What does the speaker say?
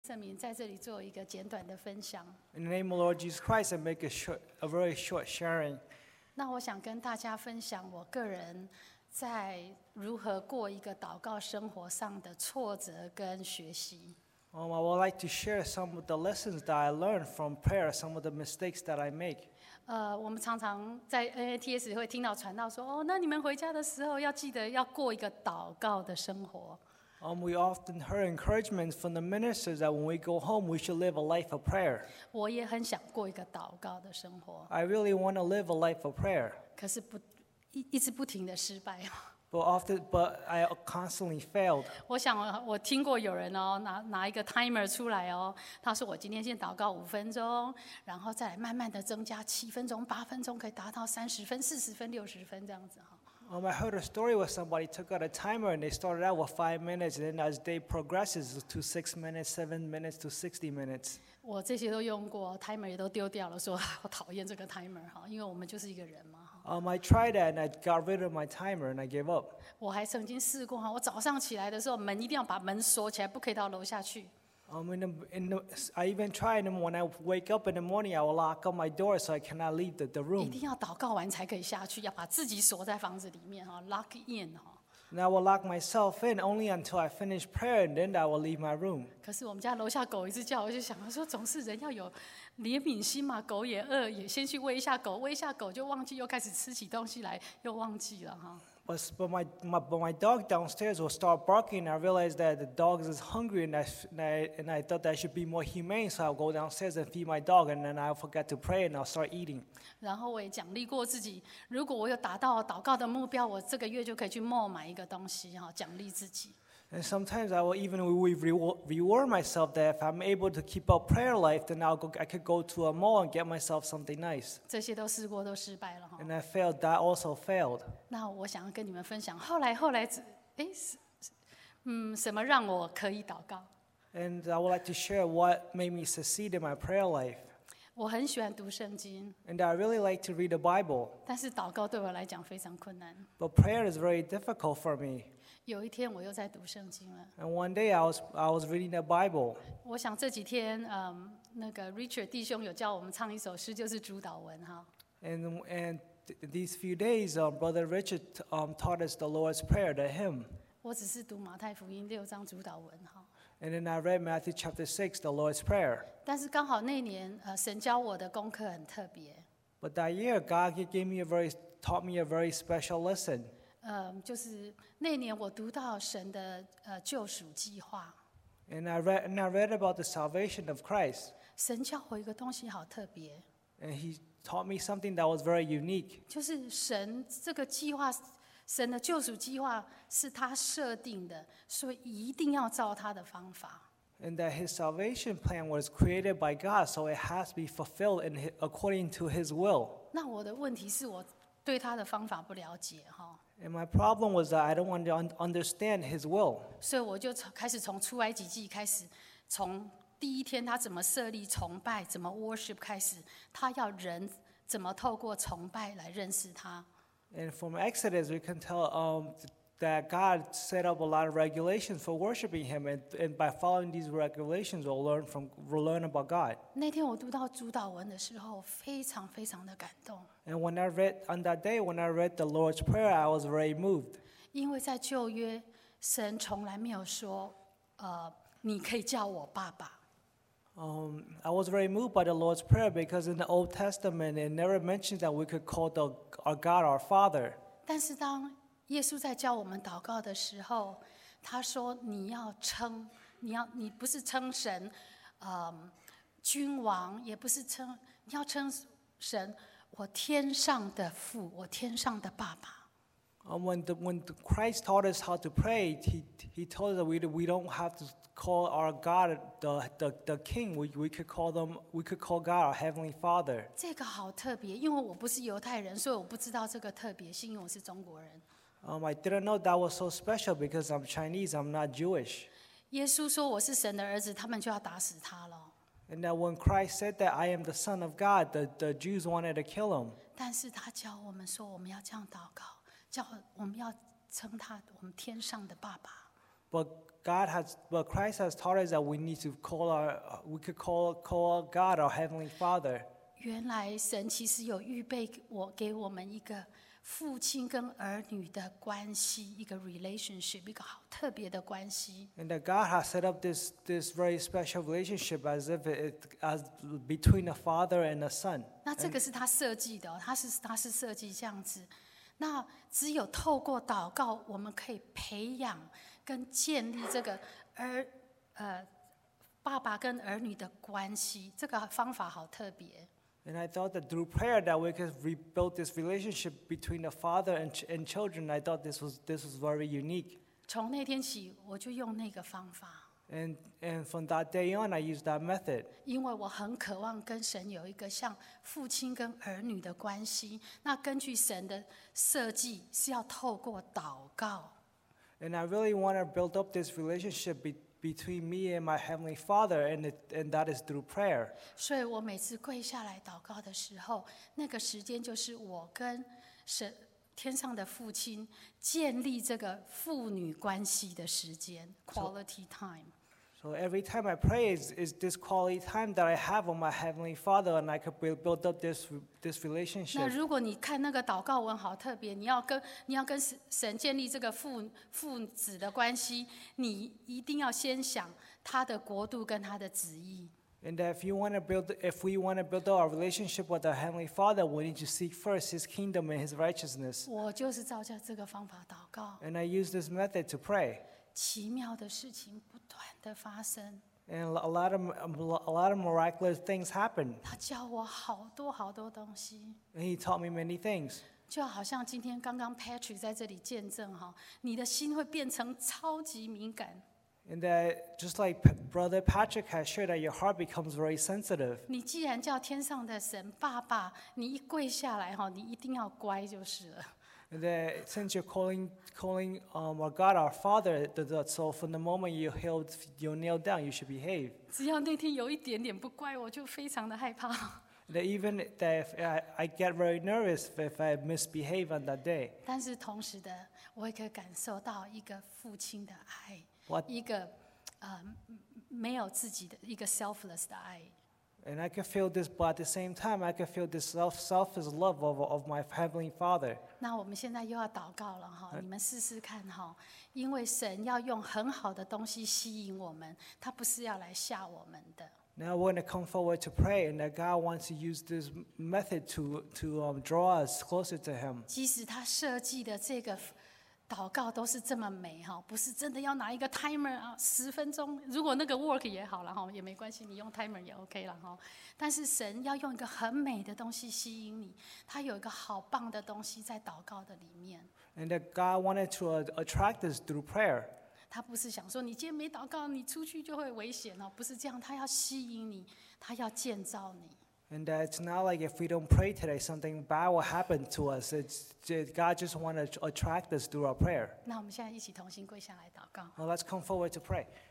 圣名，在这里做一个简短的分享。 In the name of Lord Jesus Christ, I make a very short sharing. 那我想跟大家分享我个人在如何过一个祷告生活上的挫折跟学习。 I would like to share some of the lessons that I learned from prayer, some of the mistakes that I make. 我们常常在 NATS 会听到传道说，哦，那你们回家的时候要记得要过一个祷告的生活。 We often heard encouragement from the ministers that when we go home, we should live a life of prayer. 我也很想过一个祷告的生活， I really want to live a life of prayer, 可是一直不停的失败。 but I constantly failed. 我想我听过有人哦，拿一个 timer 出来哦，他说我今天先祷告5分钟，然后再来慢慢的增加7分钟、8分钟，可以达到30分、40分、60分这样子哈。 I heard a story where somebody took out a timer and they started out with 5 minutes, and then as day progresses to 6 minutes, 7 minutes to 60 minutes. 我这些都用过 ，timer 也都丢掉了，说我讨厌这个 timer 哈，因为我们就是一个人嘛。 I tried that and I got rid of my timer and I gave up. 我还曾经试过哈，我早上起来的时候，门一定要把门锁起来，不可以到楼下去。 I even tried them when I wake up in the morning. I will lock up my door so I cannot leave the 一 room. 定要祷告完才可以下去，要把自己锁在房子里面哈 ，lock in 哈。 And I will lock myself in only until I finish prayer, and then I will leave my room. 可是我们家楼下狗一直叫，我就想说，总是人要有怜悯心嘛，狗也饿，也先去喂一下狗，喂一下狗就忘记，又开始吃起东西来，又忘记了哈。 But my dog downstairs will start barking. I realized that the dog is hungry, and I thought that I should be more humane, so I'll go downstairs and feed my dog, and then I'll forget to pray, and I'll start eating. 然后我也奖励过自己，如果我有达到祷告的目标，我这个月就可以去 mall 买一个东西哈，奖励自己。 And sometimes I will even reward myself that if I'm able to keep up prayer life, then I could go to a mall and get myself something nice. 这些都试过，都失败了哈。 And I failed. That also failed. 那我想要跟你们分享，后来，什么让我可以祷告？ And I would like to share what made me succeed in my prayer life. 我很喜欢读圣经， And I really like to read the Bible. 但是祷告对我来讲非常困难。 But prayer is very difficult for me. 有一天我又在读圣经了。 And one day I was reading the Bible. 我想这几天，那个 Richard 弟兄有教我们唱一首诗，就是主祷文哈。 And these few days, Brother Richard taught us the Lord's Prayer, the hymn. 我只是读马太福音6章主祷文哈。 And then I read Matthew chapter 6, the Lord's Prayer. 但是刚好那年，神教我的功课很特别， But that year, God taught me a very special lesson. 就是那年我读到神的救赎计划。 And I read about the salvation of Christ. 神教我一个东西好特别， And He taught me something that was very unique. 就是神这个计划，神的救赎计划是他设定的，所以一定要照他的方法。 And that His salvation plan was created by God, so it has to be fulfilled according to His will. 那我的问题是我对他的方法不了解哈， And my problem was that I don't want to understand His will. 所以我就开始从出埃及记开始，从第一天他怎么设立崇拜，怎么 worship 开始，他要人怎么透过崇拜来认识他。 And from Exodus, we can tell that God set up a lot of regulations for worshiping Him, and by following these regulations, we'll learn about God. 那天我读到主祷文的时候，非常非常的感动， And on that day, when I read the Lord's Prayer, I was very moved. 因为在旧约，神从来没有说，你可以叫我爸爸。 I was very moved by the Lord's Prayer because in the Old Testament, it never mentions that we could call our God our Father. 但是当耶稣在教我们祷告的时候，他说你要称，你不是称神，君王，也不是称，你要称神，我天上的父，我天上的爸爸。 When Christ taught us how to pray, He told us that we don't have to call our God the King. We could call God our Heavenly Father. 这个好特别，因为我不是犹太人，所以我不知道这个特别性，因为我是中国人。 I didn't know that was so special because I'm Chinese. I'm not Jewish. 耶稣说我是神的儿子，他们就要打死他了。 And that when Christ said that I am the Son of God, the Jews wanted to kill Him. 但是他教我们说，我们要这样祷告，我们要称他我们天上的爸爸。 But Christ has taught us that we could call God our heavenly Father. 原来神其实有预备给我们一个父亲跟儿女的关系，一个 relationship， 一个好特别的关系。 And that God has set up this very special relationship as between a father and a son. 那这个是他设计的哦，他是设计这样子。那只有透过祷告，我们可以培养跟建立这个爸爸跟儿女的关系。这个方法好特别。 And I thought that through prayer that we could rebuild this relationship between the father and children. I thought this was very unique. 从那天起，我就用那个方法。 And from that day on, I used that method. 因为我很渴望跟神有一个像父亲跟儿女的关系。那根据神的设计，是要透过祷告。 And I really want to build up this relationship between me and my heavenly Father, and that is through prayer. 所以我每次跪下来祷告的时候，那个时间就是我跟神天上的父亲建立这个父女关系的时间 ，quality time。 So every time I pray is this quality time that I have on my heavenly Father, and I could build up this 那 relationship. 如果你看那个祷告文好特别，你要跟神建立这个父子的关系，你一定要先想他的国度跟他的旨意。 And if we want to build our relationship with our heavenly Father, we need to seek first His kingdom and His righteousness. 我就是照着这个方法祷告， And I use this method to pray. 奇妙的事情不断的发生。 And a lot of miraculous things happen. 他教我好多好多东西， And He taught me many things. 就好像今天刚刚 Patrick 在这里见证哈，你的心会变成超级敏感。 And that just like Brother Patrick has shared, that your heart becomes very sensitive. 你既然叫天上的神爸爸，你一跪下来哈，你一定要乖就是了。 And that since you're calling our God our Father, so from the moment you kneel down, you should behave. 只要那天有一点点不乖，我就非常的害怕。 That even that if I get very nervous if I misbehave on that day. 但是同时的，我也可以感受到一个父亲的爱， What? 一个没有自己的一个 selfless 的爱。 And I can feel this, but at the same time, I can feel this selfless love of my Heavenly Father. 那我们现在又要祷告了哈，你们试试看哈，因为神要用很好的东西吸引我们，他不是要来吓我们的。 Now we're going to come forward to pray, and that God wants to use this method to draw us closer to Him. 即使他设计的这个祷告都是这么美哈，不是真的要拿一个 timer 啊，10分钟，如果那个 work 也好了哈，也没关系，你用 timer 也 OK 了哈。但是神要用一个很美的东西吸引你，他有一个好棒的东西在祷告的里面。 And that God wanted to attract us through prayer. 他不是想说你今天没祷告，你出去就会危险哦，不是这样，他要吸引你，他要建造你。 And it's not like if we don't pray today, something bad will happen to us. God just wants to attract us through our prayer. 那我们现在一起同心跪下来祷告。 Well, let's come forward to pray.